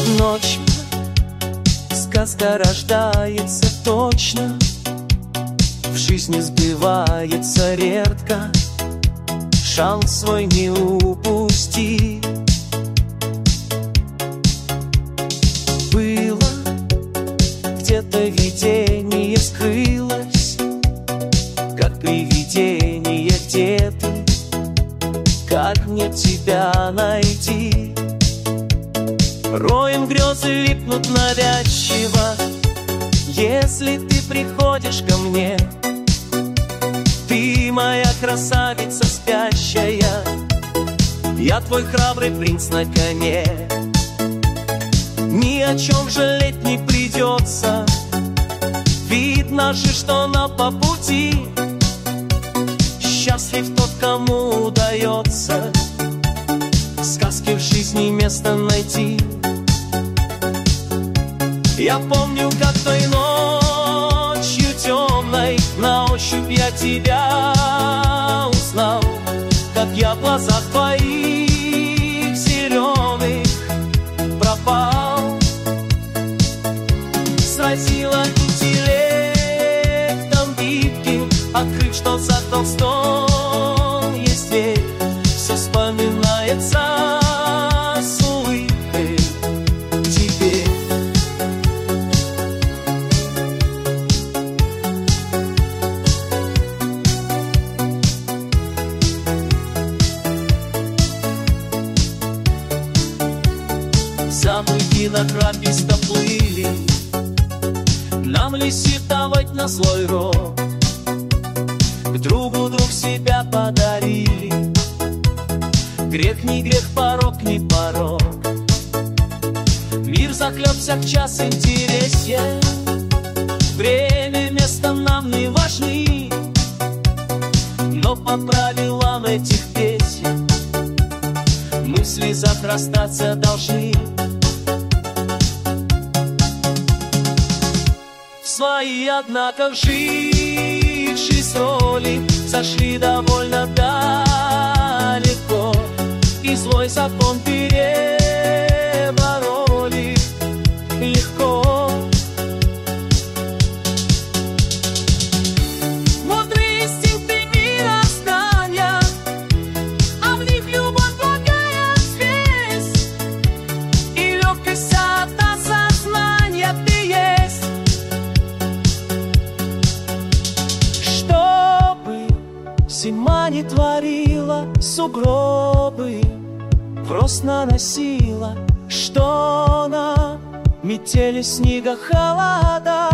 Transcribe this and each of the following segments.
Ночью сказка рождается точно, в жизни сбивается редко, шанс свой не упусти. Было где-то видение, скрылось, как привидение. Где ты? Как мне тебя найти? Роем грезы липнут навязчиво, если ты приходишь ко мне. Ты моя красавица спящая, я твой храбрый принц на коне. Ни о чем жалеть не придется, видно же, что нам по пути. Счастлив тот, кому удается в сказке в жизни место найти. Я помню, как той ночью темной на ощупь я тебя узнал, как я в глазах твоих зеленых пропал. Сразила интеллектом гибким, открыв, что за Толстом есть дверь. Все вспоминается с улыбкой теперь. Забыки нахраписто плыли, нам ли сетовать на злой рок? К другу друг себя подарили, грех не грех, порок не порок. Мир захлебся в час интересе, время, место нам не важны, но по правилам этих песен мысли завтра остаться должны. Свои, однако, вжившись роли, зашли довольно далеко, и злой закон перебороли легко. Мудрые инстинкты мироздания, а в них любовь, благая связь и легкость от осознания ты есть. Зима не творила сугробы, фрост наносила, что на метели снега холода.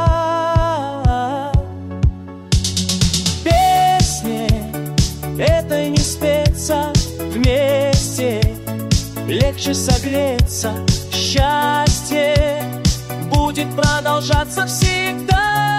Песне этой не спеться, вместе легче согреться. Счастье будет продолжаться всегда.